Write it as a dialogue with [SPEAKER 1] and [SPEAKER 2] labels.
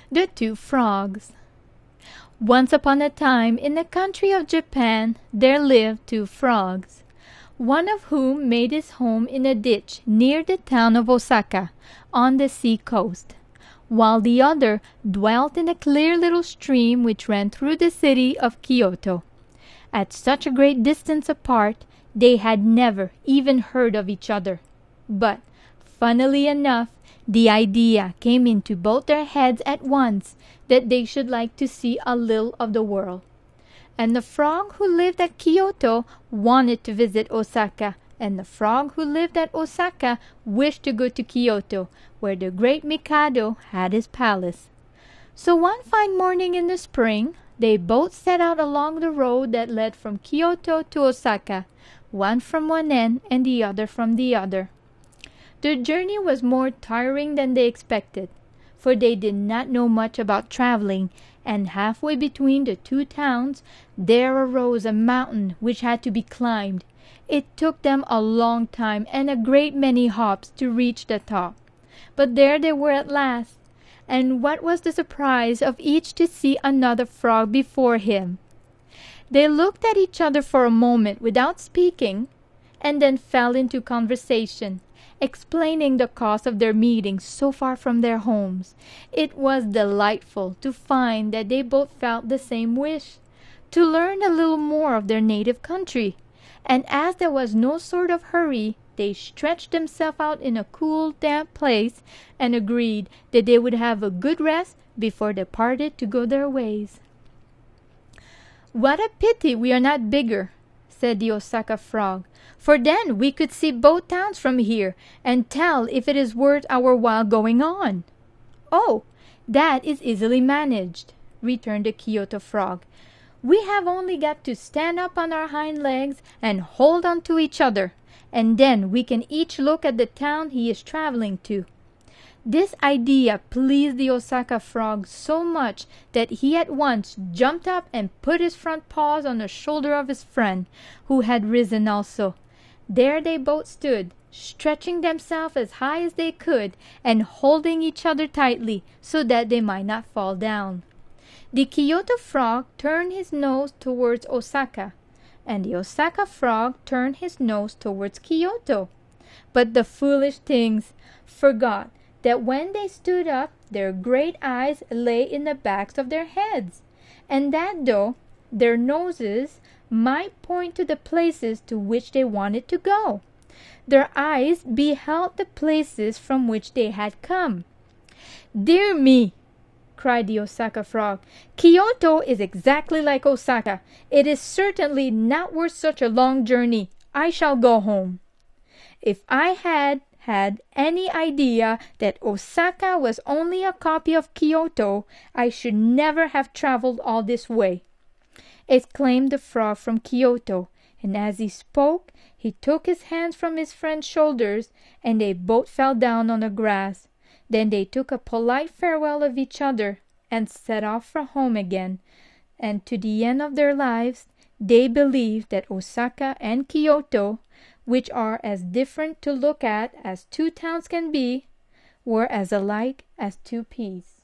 [SPEAKER 1] The Two Frogs. Once upon a time, in the country of Japan, there lived two frogs, one of whom made his home in a ditch near the town of Osaka, on the sea coast, while the other dwelt in a clear little stream which ran through the city of Kyoto. At such a great distance apart, they had never even heard of each other. But, funnily enough, the idea came into both their heads at once that they should like to see a little of the world. And the frog who lived at Kyoto wanted to visit Osaka, and the frog who lived at Osaka wished to go to Kyoto, where the great Mikado had his palace. So one fine morning in the spring, they both set out along the road that led from Kyoto to Osaka, one from one end and the other from the other. The journey was more tiring than they expected, for they did not know much about traveling, and halfway between the two towns there arose a mountain which had to be climbed. It took them a long time and a great many hops to reach the top. But there they were at last, and what was the surprise of each to see another frog before him! They looked at each other for a moment without speaking, and then fell into conversation, explaining the cause of their meeting so far from their homes. It was delightful to find that they both felt the same wish, to learn a little more of their native country, and as there was no sort of hurry, they stretched themselves out in a cool, damp place, and agreed that they would have a good rest before they parted to go their ways. "What a pity we are not bigger," said the Osaka frog, "for then we could see both towns from here, and tell if it is worth our while going on." "Oh, that is easily managed," returned the Kyoto frog. "We have only got to stand up on our hind legs and hold on to each other, and then we can each look at the town he is traveling to." This idea pleased the Osaka frog so much that he at once jumped up and put his front paws on the shoulder of his friend, who had risen also. There they both stood, stretching themselves as high as they could, and holding each other tightly so that they might not fall down. The Kyoto frog turned his nose towards Osaka, and the Osaka frog turned his nose towards Kyoto. But the foolish things forgot that when they stood up, their great eyes lay in the backs of their heads, and that though their noses might point to the places to which they wanted to go, their eyes beheld the places from which they had come. "Dear me!" cried the Osaka frog. "Kyoto is exactly like Osaka. It is certainly not worth such a long journey. I shall go home. If I had any idea that Osaka was only a copy of Kyoto, I should never have traveled all this way," exclaimed the frog from Kyoto, and as he spoke, he took his hands from his friend's shoulders, and they both fell down on the grass. Then they took a polite farewell of each other, and set off for home again, and to the end of their lives, they believed that Osaka and Kyoto, which are as different to look at as two towns can be, were as alike as two peas.